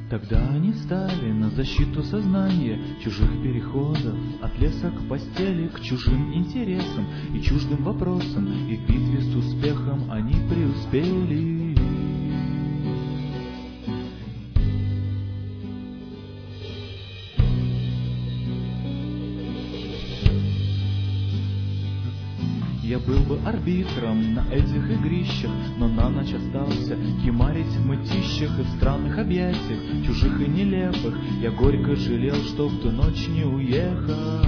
Тогда они стали на защиту сознания чужих переходов, от леса к постели, к чужим интересам и чуждым вопросам, и в битве с успехом они преуспели. Я был бы арбитром на этих игрищах, но на ночь остался кимарить в мытищах и в странных объятиях, чужих и нелепых. Я горько жалел, что в ту ночь не уехал.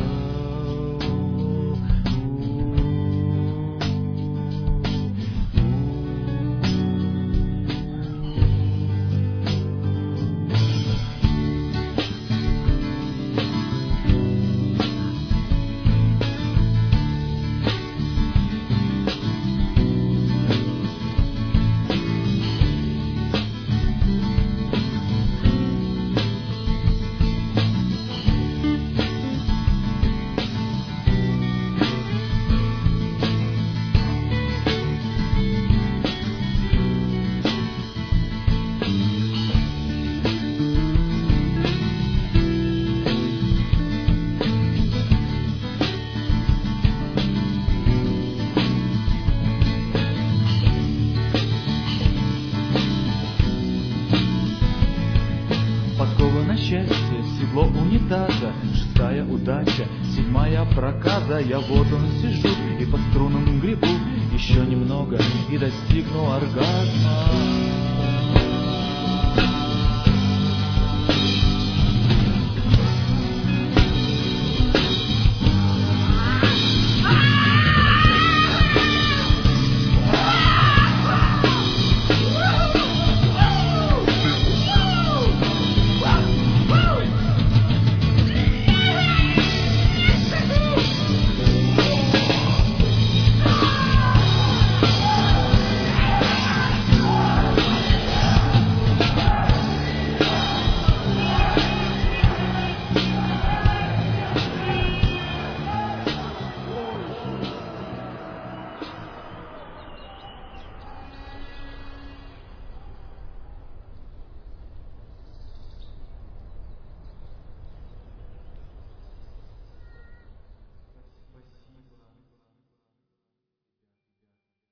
Подковано счастье, седло унитаза, шестая удача, седьмая проказа. Я вот он сижу и по струнам гребу, еще немного и достигну оргазма.